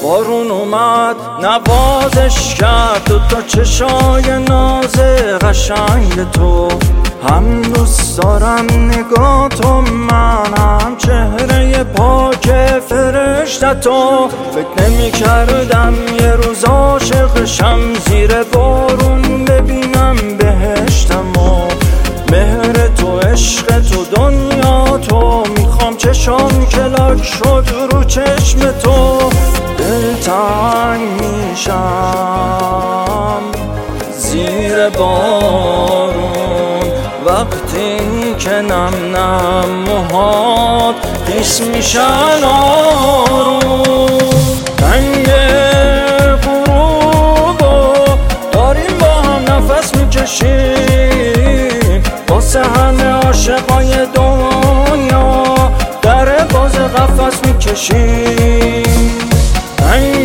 بارون اومد نوازش کرد دوتا چشای ناز قشنگ تو. هم دوست دارم نگاه تو، منم چهره پاک فرشتتو. فکر نمی کردم یه روز عاشقشم، زیر بارون ببینم بهشتمو. مهر تو، عشق تو، دنیا تو، میخوام چشام کلاک شد رو چشم تو. دلتنگ میشم زیر بارون وقتی که نم نم موهات خیس میشن آروم. رنگ غروبو داریم با هم نفس میکشیم، واسه همه عاشقای دنیا در باز قفس میکشیم. رنگ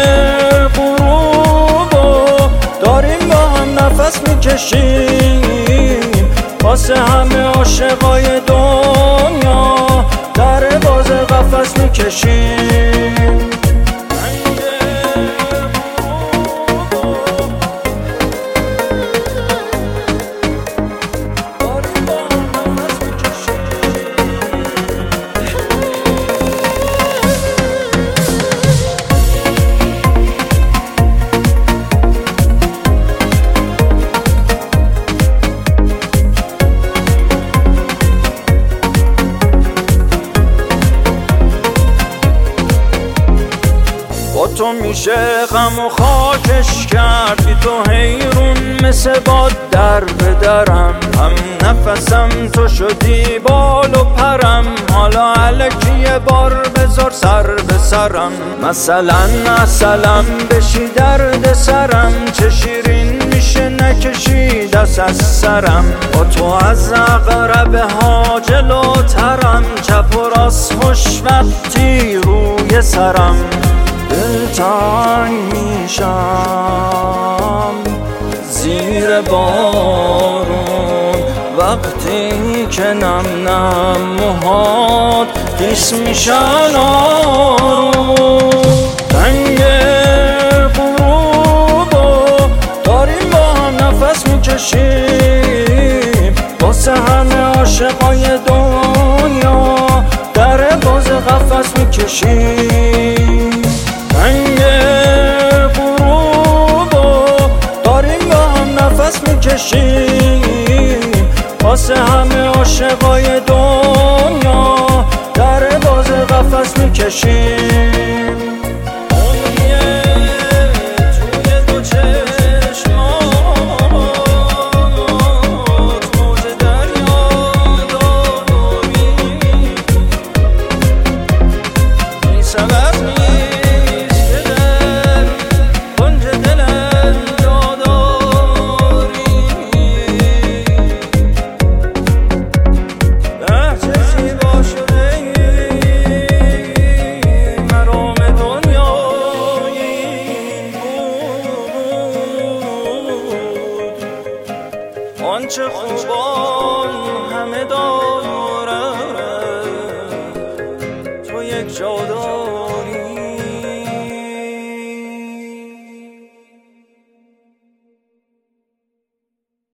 غروبو داریم با هم نفس میکشیم، واسه همه عاشقای دنیا در باز قفس میکشیم. با تو میشه غم و خاکش کرد، بی تو حیرون مثل باد در بدرم. هم نفسم تو شدی بال و پرم، حالا الکی یه بار بذار سر به سرم. مثلا بشی درد سرم، چه شیرین میشه نکشی دست از سرم. با تو از عقربه ها جلوترم، چپ و راست خوشوقتی روی سرم. دلتنگ میشم زیر بارون وقتی که نم نم موهات خیس میشن آروم. رنگ غروبو داریم با هم نفس میکشیم، واسه همه عاشقای دنیا در باز قفس میکشیم. رنگ غروبو داریم با هم نفس میکشیم، واسه همه عاشقای دنیا در باز قفس میکشیم. آنچه خوبان همه داره تو یک جا داری.